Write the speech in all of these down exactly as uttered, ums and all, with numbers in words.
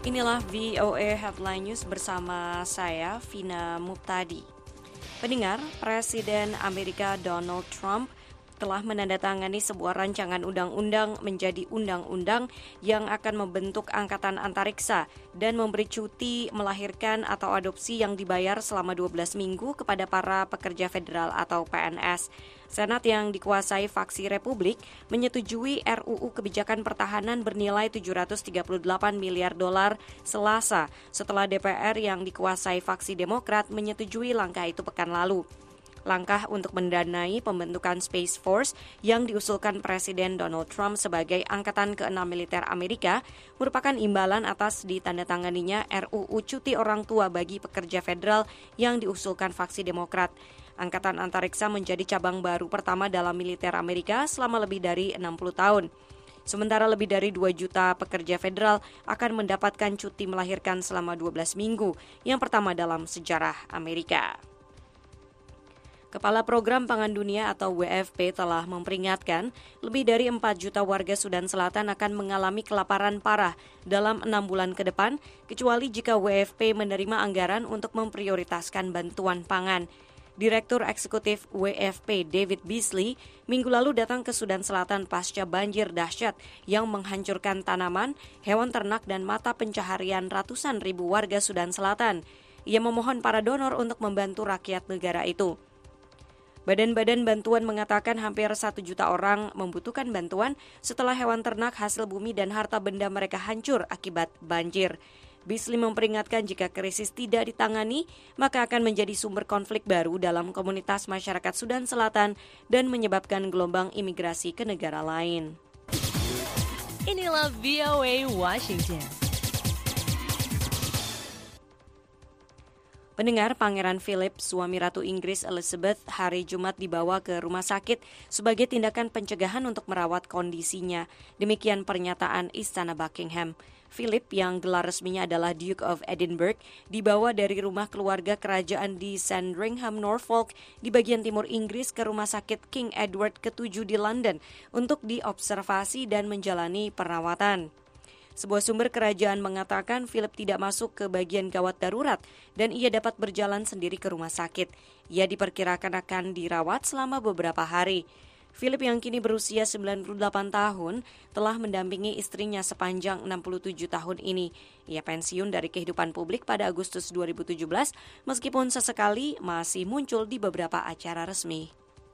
Inilah V O A Headline News bersama saya, Vina Muptadi. Pendengar, Presiden Amerika Donald Trump telah menandatangani sebuah rancangan undang-undang menjadi undang-undang yang akan membentuk angkatan antariksa dan memberi cuti melahirkan atau adopsi yang dibayar selama dua belas minggu kepada para pekerja federal atau P N S. Senat yang dikuasai faksi Republik menyetujui R U U Kebijakan Pertahanan bernilai tujuh ratus tiga puluh delapan miliar dolar Selasa setelah D P R yang dikuasai faksi Demokrat menyetujui langkah itu pekan lalu. Langkah untuk mendanai pembentukan Space Force yang diusulkan Presiden Donald Trump sebagai angkatan keenam militer Amerika merupakan imbalan atas ditandatanganinya R U U Cuti Orang Tua bagi pekerja federal yang diusulkan faksi Demokrat. Angkatan antariksa menjadi cabang baru pertama dalam militer Amerika selama lebih dari enam puluh tahun. Sementara lebih dari dua juta pekerja federal akan mendapatkan cuti melahirkan selama dua belas minggu, yang pertama dalam sejarah Amerika. Kepala Program Pangan Dunia atau W F P telah memperingatkan lebih dari empat juta warga Sudan Selatan akan mengalami kelaparan parah dalam enam bulan ke depan, kecuali jika W F P menerima anggaran untuk memprioritaskan bantuan pangan. Direktur Eksekutif W F P David Beasley minggu lalu datang ke Sudan Selatan pasca banjir dahsyat yang menghancurkan tanaman, hewan ternak dan mata pencaharian ratusan ribu warga Sudan Selatan. Ia memohon para donor untuk membantu rakyat negara itu. Badan-badan bantuan mengatakan hampir satu juta orang membutuhkan bantuan setelah hewan ternak, hasil bumi, dan harta benda mereka hancur akibat banjir. Beasley memperingatkan jika krisis tidak ditangani, maka akan menjadi sumber konflik baru dalam komunitas masyarakat Sudan Selatan dan menyebabkan gelombang imigrasi ke negara lain. Inilah V O A Washington. Pendengar, Pangeran Philip, suami Ratu Inggris Elizabeth, hari Jumat dibawa ke rumah sakit sebagai tindakan pencegahan untuk merawat kondisinya. Demikian pernyataan Istana Buckingham. Philip, yang gelar resminya adalah Duke of Edinburgh, dibawa dari rumah keluarga kerajaan di Sandringham, Norfolk, di bagian timur Inggris ke rumah sakit King Edward ketujuh di London untuk diobservasi dan menjalani perawatan. Sebuah sumber kerajaan mengatakan Philip tidak masuk ke bagian gawat darurat dan ia dapat berjalan sendiri ke rumah sakit. Ia diperkirakan akan dirawat selama beberapa hari. Philip yang kini berusia sembilan puluh delapan tahun telah mendampingi istrinya sepanjang enam puluh tujuh tahun ini. Ia pensiun dari kehidupan publik pada Agustus dua ribu tujuh belas meskipun sesekali masih muncul di beberapa acara resmi.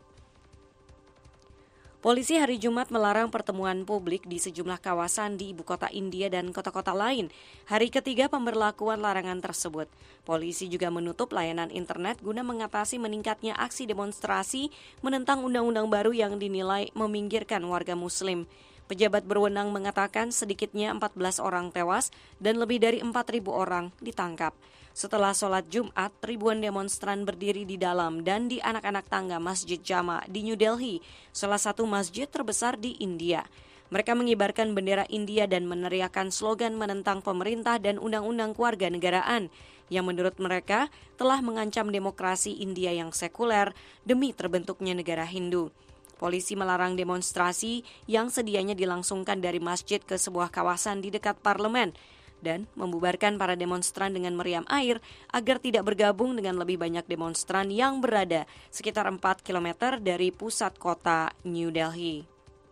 Polisi hari Jumat melarang pertemuan publik di sejumlah kawasan di ibu kota India dan kota-kota lain. Hari ketiga pemberlakuan larangan tersebut. Polisi juga menutup layanan internet guna mengatasi meningkatnya aksi demonstrasi menentang undang-undang baru yang dinilai meminggirkan warga Muslim. Pejabat berwenang mengatakan sedikitnya empat belas orang tewas dan lebih dari empat ribu orang ditangkap. Setelah sholat Jumat, ribuan demonstran berdiri di dalam dan di anak-anak tangga Masjid Jama di New Delhi, salah satu masjid terbesar di India. Mereka mengibarkan bendera India dan meneriakkan slogan menentang pemerintah dan undang-undang kewarganegaraan yang menurut mereka telah mengancam demokrasi India yang sekuler demi terbentuknya negara Hindu. Polisi melarang demonstrasi yang sedianya dilangsungkan dari masjid ke sebuah kawasan di dekat parlemen dan membubarkan para demonstran dengan meriam air agar tidak bergabung dengan lebih banyak demonstran yang berada sekitar empat kilometer dari pusat kota New Delhi.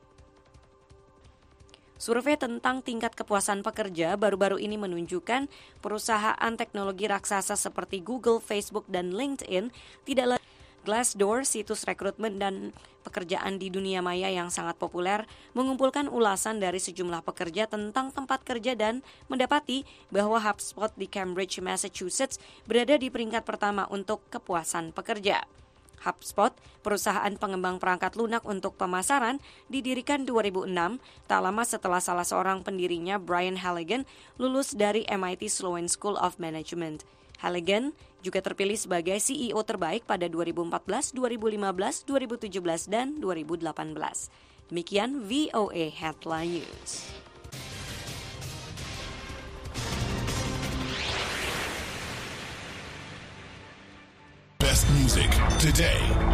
Survei tentang tingkat kepuasan pekerja baru-baru ini menunjukkan perusahaan teknologi raksasa seperti Google, Facebook, dan LinkedIn tidak lagi. Glassdoor, situs rekrutmen dan pekerjaan di dunia maya yang sangat populer, mengumpulkan ulasan dari sejumlah pekerja tentang tempat kerja dan mendapati bahwa HubSpot di Cambridge, Massachusetts berada di peringkat pertama untuk kepuasan pekerja. HubSpot, perusahaan pengembang perangkat lunak untuk pemasaran, didirikan dua ribu enam, tak lama setelah salah seorang pendirinya, Brian Halligan, lulus dari M I T Sloan School of Management. Halligan juga terpilih sebagai C E O terbaik pada dua ribu empat belas, dua ribu lima belas, dua ribu tujuh belas, dan dua ribu delapan belas. Demikian V O A Headline News. Best music today.